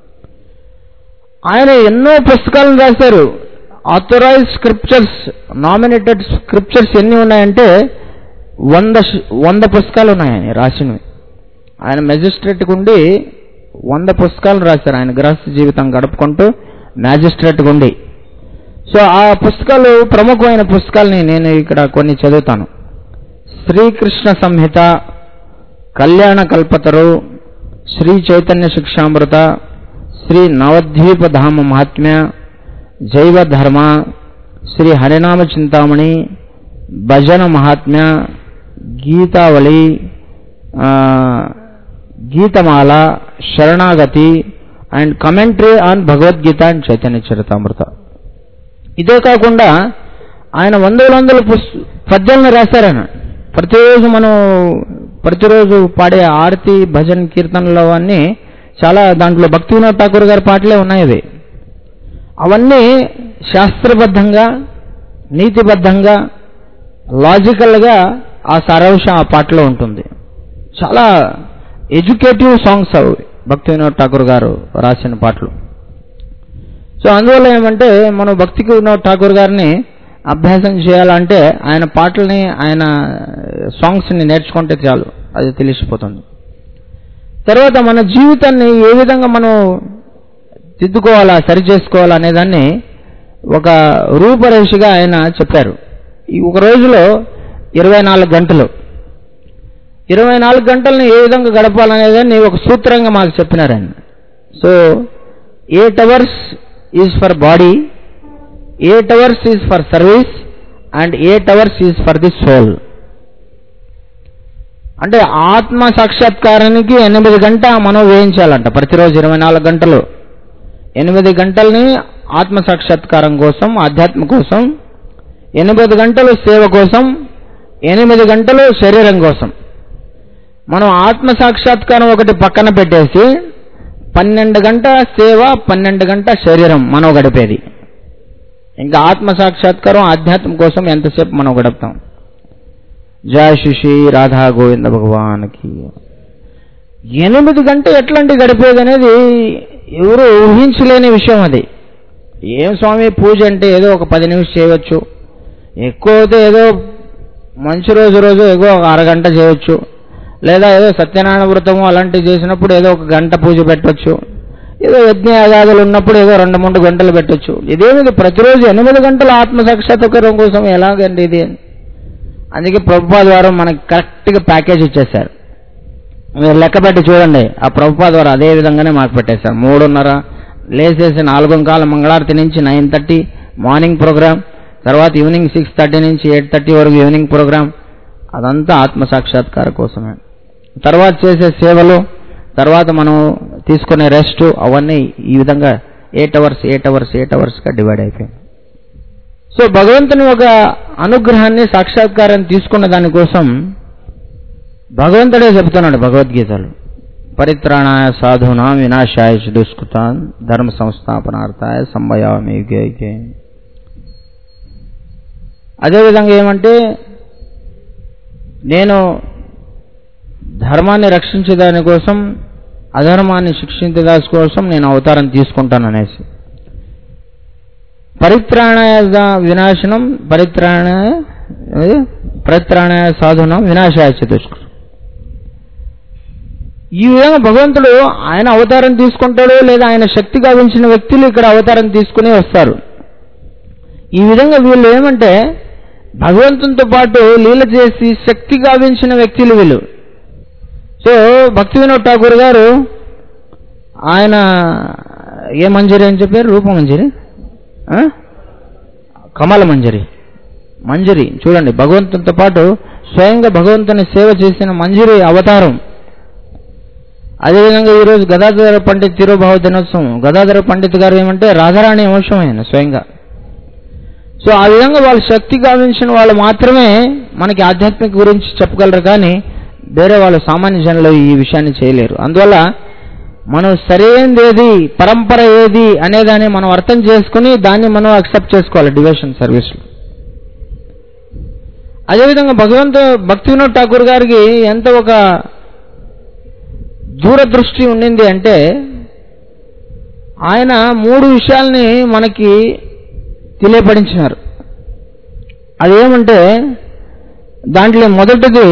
ఆయన ఎన్నో పుస్తకాలను రాశారు. ఆథరైజ్ స్క్రిప్చర్స్, నామినేటెడ్ స్క్రిప్చర్స్ ఎన్ని ఉన్నాయంటే వంద వంద పుస్తకాలు ఉన్నాయి ఆయన రాసినవి. ఆయన మెజిస్ట్రేట్గా ఉండి వంద పుస్తకాలు రాశారు. ఆయన గృహస్థ జీవితం గడుపుకుంటూ మ్యాజిస్ట్రేట్గా ఉండి. సో ఆ పుస్తకాలు, ప్రముఖమైన పుస్తకాలని నేను ఇక్కడ కొన్ని చదువుతాను. శ్రీకృష్ణ సంహిత, కళ్యాణ కల్పతరు, శ్రీ చైతన్య శిక్షామృత, శ్రీ నవద్వీప ధామ మహాత్మ్య, జైవ ధర్మ, శ్రీ హరినామ చింతామణి, భజన మహాత్మ్య, Gitavali, Gitamala, Saranagati and commentary on Bhagavad Gita and Chaitanya Charitamrita. ఇదే కాకుండా ఆయన వందల వందల పుస్ పద్యాలను రాశారాయన. ప్రతిరోజు మనం ప్రతిరోజు పాడే ఆరతి, భజన్, కీర్తనలు అవన్నీ చాలా, దాంట్లో భక్తి వినోద్ ఠాకూర్ గారి పాటలే ఉన్నాయి. అవి అవన్నీ శాస్త్రబద్ధంగా, నీతిబద్ధంగా, లాజికల్గా ఆ సారాంశం ఆ పాటలో ఉంటుంది. చాలా ఎడ్యుకేటివ్ సాంగ్స్ అవి భక్తి వినోద్ ఠాకూర్ గారు రాసిన పాటలు. సో అందువల్ల ఏమంటే మనం భక్తి వినోద్ ఠాకూర్ గారిని అభ్యాసం చేయాలంటే ఆయన పాటల్ని, ఆయన సాంగ్స్ని నేర్చుకుంటే చాలు, అది తెలిసిపోతుంది. తర్వాత మన జీవితాన్ని ఏ విధంగా మనం దిద్దుకోవాలా, సరి చేసుకోవాలా అనేదాన్ని ఒక రూపరేషగా ఆయన చెప్పారు. ఈ ఒక రోజులో ఇరవై నాలుగు గంటలు ఇరవై నాలుగు గంటలని ఏ విధంగా గడపాలనేదాన్ని ఒక సూత్రంగా మాకు చెప్పినారు ఆయన. So eight hours is for body, eight hours is for service and eight hours is for the soul. అంటే ఆత్మ సాక్షాత్కారానికి ఎనిమిది గంట మనం వేయించాలంట ప్రతిరోజు. ఇరవై నాలుగు గంటలు ఎనిమిది గంటల్ని ఆత్మ సాక్షాత్కారం కోసం, ఆధ్యాత్మ కోసం, ఎనిమిది గంటలు సేవ కోసం, ఎనిమిది గంటలు శరీరం కోసం. మనం ఆత్మ సాక్షాత్కారం ఒకటి పక్కన పెట్టేసి పన్నెండు గంట సేవ, పన్నెండు గంట శరీరం మనం గడిపేది. ఇంకా ఆత్మ సాక్షాత్కారం, ఆధ్యాత్మం కోసం ఎంతసేపు మనం గడుపుతాం. జయ శ్రీ రాధా గోవింద భగవాన్కి. ఎనిమిది గంట ఎట్లాంటి గడిపేది అనేది ఎవరు ఊహించలేని విషయం. అది ఏం స్వామి, పూజ అంటే ఏదో ఒక పది నిమిషం చేయవచ్చు, ఎక్కువ అయితే ఏదో మంచి రోజు రోజు ఏదో ఒక అరగంట చేయవచ్చు, లేదా ఏదో సత్యనారాయణ వ్రతము అలాంటివి చేసినప్పుడు ఏదో ఒక గంట పూజ పెట్టవచ్చు, ఏదో యజ్ఞ యాగాదులు ఉన్నప్పుడు ఏదో రెండు మూడు గంటలు పెట్టవచ్చు. ఇదేమిది ప్రతిరోజు ఎనిమిది గంటల ఆత్మ సాక్షాత్కారం కోసం ఎలాగండి ఇది? అందుకే ప్రభుపాద వారు మనకి కరెక్ట్గా ప్యాకేజ్ ఇచ్చేశారు. మీరు లెక్క పెట్టి చూడండి, ఆ ప్రభుపాద వారు అదే విధంగానే మాకు పెట్టేశారు. మూడున్నర లేసేసి నాలుగో కాలం మంగళారతి నుంచి నైన్ థర్టీ మార్నింగ్ ప్రోగ్రామ్, తర్వాత ఈవినింగ్ సిక్స్ థర్టీ నుంచి ఎయిట్ థర్టీ వరకు ఈవినింగ్ ప్రోగ్రామ్. అదంతా ఆత్మ సాక్షాత్కారం కోసమే. తర్వాత చేసే సేవలు, తర్వాత మనం తీసుకునే రెస్ట్, అవన్నీ ఈ విధంగా eight hours eight hours eight అవర్స్గా డివైడ్ అయిపోయింది. సో భగవంతుని ఒక అనుగ్రహాన్ని, సాక్షాత్కారాన్ని తీసుకున్న దానికోసం భగవంతుడే చెబుతున్నాడు భగవద్గీతలో, పరిత్రాణాయ సాధూనాం వినాశాయ చ దుష్కృతాన్ ధర్మ సంస్థాపనార్థాయ సంభయామి యుగే యుగే. అదేవిధంగా ఏమంటే, నేను ధర్మాన్ని రక్షించే దానికోసం, అధర్మాన్ని శిక్షించే దాని కోసం నేను అవతారం తీసుకుంటాను అనేసి. పరిత్రాణాయ వినాశనం, పరిత్రాణాయ పరిత్రాణాయ సాధునం, వినాశాయ చ దుష్కృతం. ఈ విధంగా భగవంతుడు ఆయన అవతారం తీసుకుంటాడు, లేదా ఆయన శక్తి గావించిన వ్యక్తులు ఇక్కడ అవతారం తీసుకుని వస్తారు. ఈ విధంగా వీళ్ళు ఏమంటే భగవంతునితో పాటు లీల చేసి శక్తి గావించిన వ్యక్తులు వీళ్ళు. సో భక్తి వినోద్ ఠాకూర్ గారు ఆయన ఏ మంజరి అని చెప్పారు? రూప మంజరి, కమల మంజరి. మంజరి చూడండి, భగవంతునితో పాటు స్వయంగా భగవంతుని సేవ చేసిన మంజరి అవతారం. అదేవిధంగా ఈరోజు గదాధర పండిత్ తిరుభావ దినోత్సవం. గదాధర పండిత్ గారు ఏమంటే రాధారాణి వంశం ఆయన స్వయంగా. సో ఆ విధంగా వాళ్ళ శక్తి గావించిన వాళ్ళు మాత్రమే మనకి ఆధ్యాత్మిక గురించి చెప్పగలరు, కానీ వేరే వాళ్ళు సామాన్య జనులు ఈ విషయాన్ని చేయలేరు. అందువల్ల మనం సరైనది ఏది, పరంపర ఏది అనేదాన్ని మనం అర్థం చేసుకుని దాన్ని మనం అక్సెప్ట్ చేసుకోవాలి డివోషన్ సర్వీస్లో. అదేవిధంగా భగవంతు భక్తి వినోద్ ఠాకూర్ గారికి ఎంత ఒక దూరదృష్టి ఉండింది అంటే, ఆయన మూడు విషయాల్ని మనకి తెలియపడించినారు. అదేమంటే దాంట్లో మొదటిది,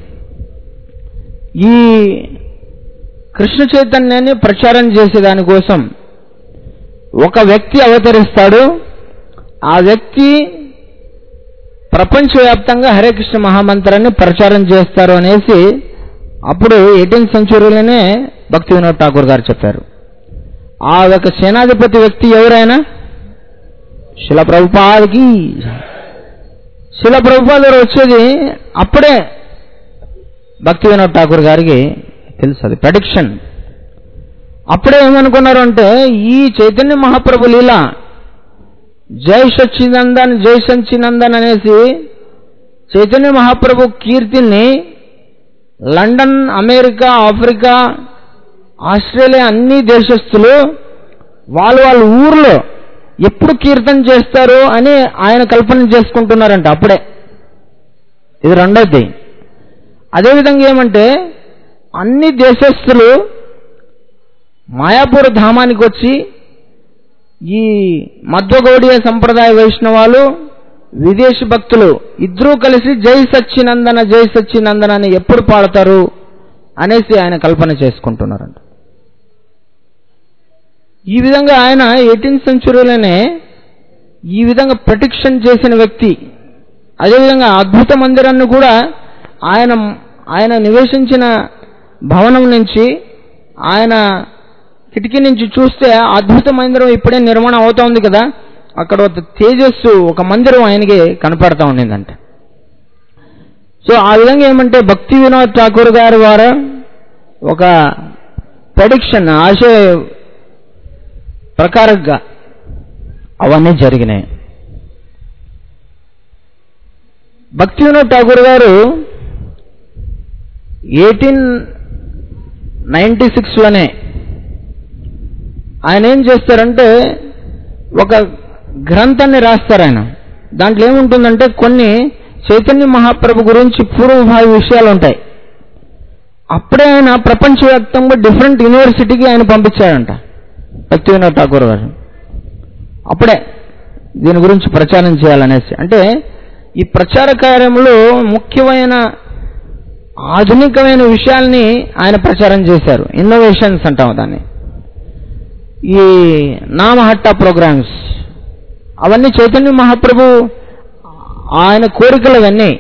ఈ కృష్ణ చైతన్యాన్ని ప్రచారం చేసేదానికోసం ఒక వ్యక్తి అవతరిస్తాడు. ఆ వ్యక్తి ప్రపంచవ్యాప్తంగా హరే కృష్ణ మహామంత్రాన్ని ప్రచారం చేస్తారు అనేసి అప్పుడు ఎయిటీన్త్ సెంచురీలోనే భక్తి వినోద్ ఠాకూర్ గారు చెప్పారు. ఆ యొక్క సేనాధిపతి వ్యక్తి ఎవరైనా శిల ప్రభుపాదకి శిల ప్రభుపాద గారు వచ్చేది అప్పుడే భక్తి వినోద్ ఠాకూర్ గారికి తెలుసు, అది ప్రెడిక్షన్. అప్పుడే ఏమనుకున్నారు అంటే, ఈ చైతన్య మహాప్రభు లీల జై సచ్చినందన్ జై సచ్చినందన్ అనేసి చైతన్య మహాప్రభు కీర్తిని లండన్, అమెరికా, ఆఫ్రికా, ఆస్ట్రేలియా అన్ని దేశస్తులు వాళ్ళ వాళ్ళ ఊర్లో ఎప్పుడు కీర్తన చేస్తారు అని ఆయన కల్పన చేసుకుంటున్నారంట అప్పుడే. ఇది రెండోది. అదేవిధంగా ఏమంటే, అన్ని దేశస్తులు మాయాపూర్ ధామానికి వచ్చి ఈ మధ్వగౌడీయ సంప్రదాయ వైష్ణవాలు, విదేశీ భక్తులు ఇద్దరూ కలిసి జై సచ్చినందన జై సచ్చినందన అని ఎప్పుడు పాడతారు అనేసి ఆయన కల్పన చేసుకుంటున్నారంట. ఈ విధంగా ఆయన ఎయిటీన్త్ సెంచురీలోనే ఈ విధంగా ప్రెడిక్షన్ చేసిన వ్యక్తి. అదేవిధంగా అద్భుత మందిరాన్ని కూడా ఆయన ఆయన నివేశించిన భవనం నుంచి, ఆయన కిటికీ నుంచి చూస్తే అద్భుత మందిరం ఇప్పుడే నిర్మాణం అవుతా ఉంది కదా, అక్కడ ఒక తేజస్సు, ఒక మందిరం ఆయనకి కనపడతా ఉండిందంట. సో ఆ విధంగా ఏమంటే భక్తి వినోద్ ఠాకూర్ గారి ద్వారా ఒక ప్రెడిక్షన్, ఆశయ ప్రకారంగా అవన్నీ జరిగినాయి. భక్తి వినోద్ ఠాకూర్ గారు ఎయిటీన్ నైంటీ సిక్స్లోనే ఆయన ఏం చేస్తారంటే ఒక గ్రంథాన్ని రాస్తారు. ఆయన దాంట్లో ఏముంటుందంటే కొన్ని చైతన్య మహాప్రభు గురించి పూర్వభావి విషయాలు ఉంటాయి. అప్పుడే ఆయన ప్రపంచవ్యాప్తంగా డిఫరెంట్ యూనివర్సిటీకి ఆయన పంపించాడంట భక్తి వినోద్ ఠాకూర్ గారు. అప్పుడే దీని గురించి ప్రచారం చేయాలనేసి, అంటే ఈ ప్రచార కార్యంలో ముఖ్యమైన ఆధునికమైన విషయాల్ని ఆయన ప్రచారం చేశారు. ఇన్నోవేషన్స్ అంటాం దాన్ని. ఈ నామహట్ట ప్రోగ్రామ్స్ అవన్నీ చైతన్య మహాప్రభు ఆయన కోరికలు అవన్నీ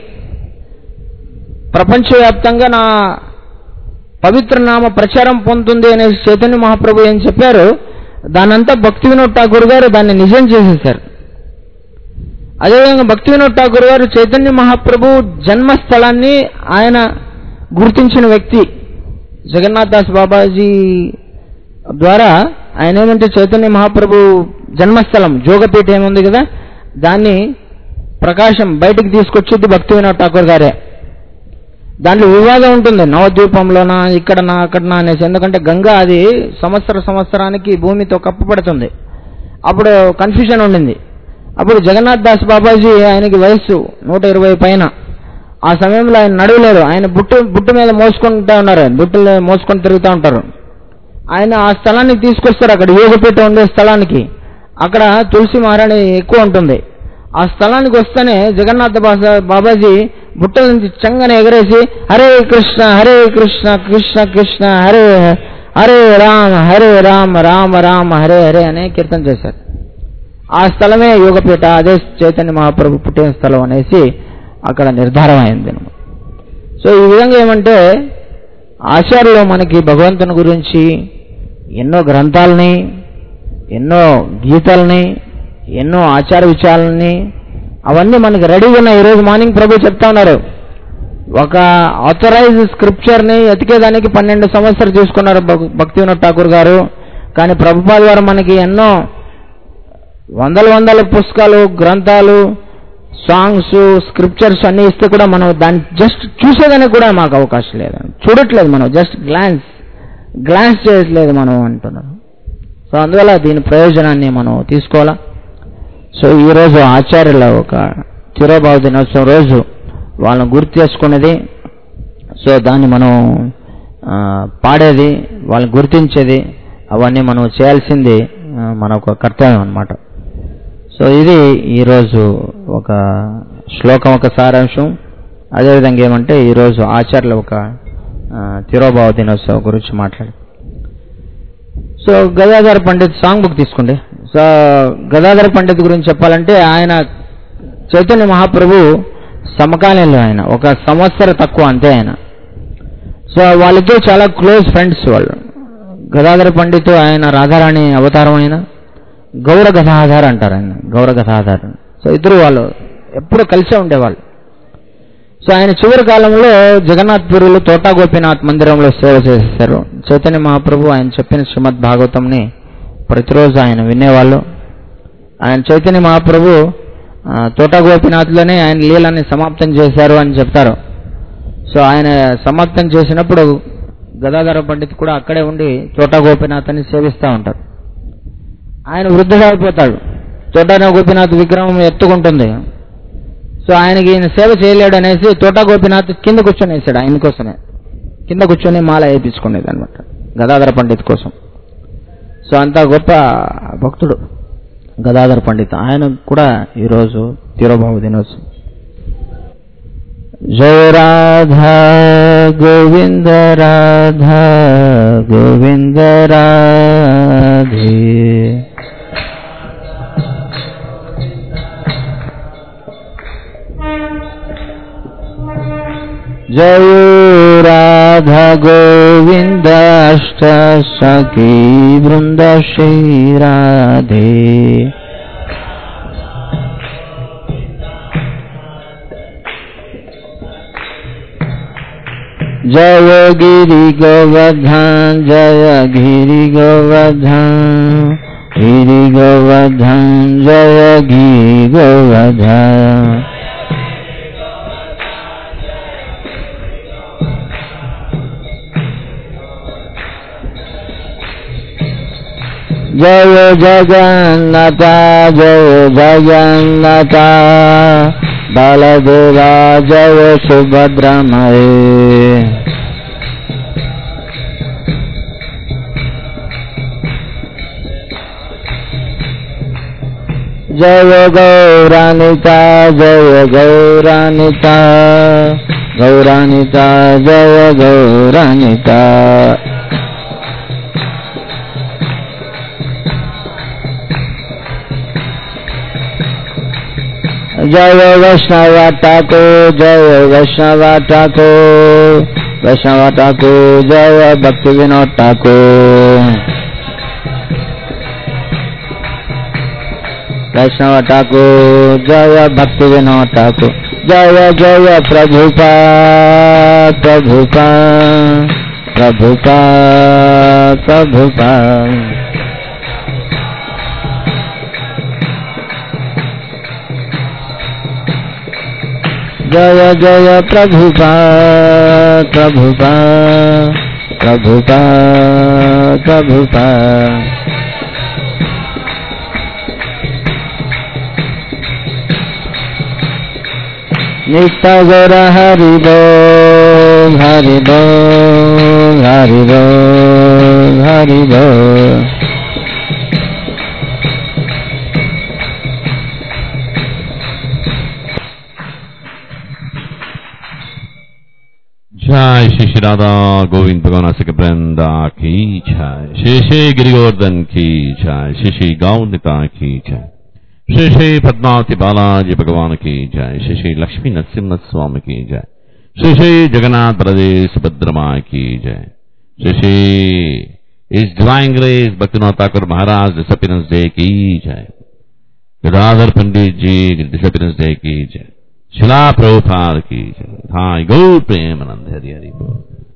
ప్రపంచవ్యాప్తంగా నా పవిత్ర నామ ప్రచారం పొందుతుంది అనేసి చైతన్య మహాప్రభు ఏం చెప్పారు, దానంతా భక్తి వినోద్ ఠాకూర్ గారు దాన్ని నిజం చేసేశారు. అదేవిధంగా భక్తి వినోద్ ఠాకూర్ గారు చైతన్య మహాప్రభు జన్మస్థలాన్ని ఆయన గుర్తించిన వ్యక్తి. జగన్నాథ్ దాస్ బాబాజీ ద్వారా ఆయన ఏమంటే చైతన్య మహాప్రభు జన్మస్థలం జోగపీఠ ఏముంది కదా, దాన్ని ప్రకాశం బయటికి తీసుకొచ్చేది భక్తి వినోద్ ఠాకూర్ గారే. దాంట్లో వివాదం ఉంటుంది, నవద్వీపంలోనా ఇక్కడనా అక్కడనా అనేసి. ఎందుకంటే గంగా అది సంవత్సర సంవత్సరానికి భూమితో కప్పబడుతుంది. అప్పుడు కన్ఫ్యూజన్ ఉండింది. అప్పుడు జగన్నాథ్ దాస్ బాబాజీ ఆయనకి వయస్సు నూట ఇరవై పైన. ఆ సమయంలో ఆయన నడవలేరు, ఆయన బుట్టు బుట్టు మీద మోసుకుంటూ ఉన్నారు, బుట్టులు మోసుకొని తిరుగుతూ ఉంటారు. ఆయన ఆ స్థలానికి తీసుకొస్తారు, అక్కడ యోగపీఠ ఉండే స్థలానికి. అక్కడ తులసి మహారాణి ఎక్కువ ఉంటుంది. ఆ స్థలానికి వస్తేనే జగన్నాథ్ బాబాజీ బుట్టల నుంచి చంగన ఎగరేసి హరే కృష్ణ హరే కృష్ణ కృష్ణ కృష్ణ హరే హరే రామ హరే రామ రామ రామ హరే హరే అనే కీర్తన చేశారు. ఆ స్థలమే యోగపీఠ, అదే చైతన్య మహాప్రభు పుట్టిన స్థలం అనేసి అక్కడ నిర్ధారం అయింది. సో ఈ విధంగా ఏమంటే ఆచార్యులు మనకి భగవంతుని గురించి ఎన్నో గ్రంథాలని, ఎన్నో గీతల్ని, ఎన్నో ఆచార విచారాలని అవన్నీ మనకి రెడీగా ఉన్నాయి. ఈరోజు మార్నింగ్ ప్రభు చెప్తా ఉన్నారు, ఒక ఆథరైజ్ స్క్రిప్చర్ని ఎతికేదానికి పన్నెండు సంవత్సరాలు తీసుకున్నారు భక్తి వినోద్ ఠాకూర్ గారు. కానీ ప్రభుపాద గారు మనకి ఎన్నో వందల వందల పుస్తకాలు, గ్రంథాలు, సాంగ్స్, స్క్రిప్చర్స్ అన్నీ ఇస్తే కూడా మనం దాన్ని జస్ట్ చూసేదానికి కూడా మాకు అవకాశం లేదు, చూడట్లేదు, మనం జస్ట్ గ్లాన్స్ గ్లాన్స్ చేయట్లేదు మనం అంటున్నారు. సో అందువల్ల దీని ప్రయోజనాన్ని మనం తీసుకోవాలా. సో ఈరోజు ఆచార్యుల ఒక తిరోభావ దినోత్సవం రోజు వాళ్ళని గుర్తు చేసుకునేది, సో దాన్ని మనం పాడేది, వాళ్ళని గుర్తించేది, అవన్నీ మనం చేయాల్సింది మన ఒక కర్తవ్యం అన్నమాట. సో ఇది ఈరోజు ఒక శ్లోకం ఒక సారాంశం. అదేవిధంగా ఏమంటే ఈరోజు ఆచార్యుల ఒక తిరోభావ దినోత్సవం గురించి మాట్లాడి. So Gadadhara Pandit song book తీసుకోండి. సో గదాధర పండిత్ గురించి చెప్పాలంటే ఆయన చైతన్య మహాప్రభు సమకాలీనులు, ఆయన ఒక సంవత్సరం తక్కువ అంతే ఆయన. సో వాళ్ళిద్దరూ చాలా క్లోజ్ ఫ్రెండ్స్ వాళ్ళు. గదాధర పండిత్ ఆయన రాధారాణి అవతారం, ఆయన గౌర గదాధార్ అంటారు, ఆయన గౌర గదాధార్. సో ఇద్దరు వాళ్ళు ఎప్పుడు కలిసే ఉండేవాళ్ళు. సో ఆయన చివరి కాలంలో జగన్నాథ్పురిలో తోటా గోపీనాథ్ మందిరంలో సేవ చేశారు. చైతన్య మహాప్రభు ఆయన చెప్పిన శ్రీమద్ భాగవతంని ప్రతిరోజు ఆయన వినేవాళ్ళు. ఆయన చైతన్య మహాప్రభు తోటా గోపీనాథ్లోనే ఆయన లీలని సమాప్తం చేశారు అని చెప్తారు. సో ఆయన సమాప్తం చేసినప్పుడు గదాధర పండిత్ కూడా అక్కడే ఉండి తోటా గోపీనాథ్ అని సేవిస్తూ ఉంటారు. ఆయన వృద్ధుడైపోతాడు, తోటా గోపీనాథ్ విగ్రహం ఎత్తుకుంటుంది. సో ఆయనకి ఈయన సేవ చేయలేడు అనేసి తోటా గోపీనాథ్ కింద కూర్చొని వేసాడు, ఆయన కోసమే కింద కూర్చొని మాల వేయించుకునేది అనమాట గదాధర పండిత్ కోసం. సో అంత గొప్ప భక్తుడు గదాధర పండిత్. ఆయన కూడా ఈరోజు తిరోభావ దినోత్సవం. జయ రాధా గోవింద రాధా గోవింద రాధే, జయ రాధా గోవింద అష్ట సఖీ బృంద శ్రీ రాధే, జయ గిరి గోవర్ధన్ జయ గిరి గోవర్ధన్ గిరి గోవర్ధన్ జయ గిరి గోవర్ధన్, జయ జగన్నాథ జయ జగన్నాథ బలదేవా జయ సుభద్రమయే, జయ గౌరానిత జయ గౌరానిత గౌరానిత జయ గౌరానిత, జయ వైష్ణవ ఠాకూర్ జయ వైష్ణవ ఠాకూర్ వైష్ణవ ఠాకూర్ జయ భక్తి వినోద్ ఠాకూర్, వైష్ణవ ఠాకూర్ జయ భక్తి వినోద్ ఠాకూర్, జయ జయ ప్రభుపా ప్రభుపా ప్రభుపా ప్రభుపా, జయ జయ ప్రభుపా ప్రభుపా ప్రభుపా ప్రభుపా, నిత్య గౌర హరి బోల్ హరి బోల్ హరి బోల్ హరి బోల్, जय श्री श्री राधा गोविंद भगवान आसिक वृंदा की जय, श्री श्री गिरिगोवर्धन की जय, श्री श्री गौनिता की जय, श्री श्री पद्मावती बालाजी भगवान की जय, श्री श्री लक्ष्मी नरसिम्हा स्वामी की जय, श्री श्री जगन्नाथ बलदेव सुभद्रमा की जय, श्री श्री इस divine grace Bhaktinath Thakur Maharaj disappearance day की जय, गदाधर पंडित जी डिसअपीयरेंस डे की जय, शिला प्रभुपाद की जय, हाँ गौर प्रेमानंद हरि हरि बोल।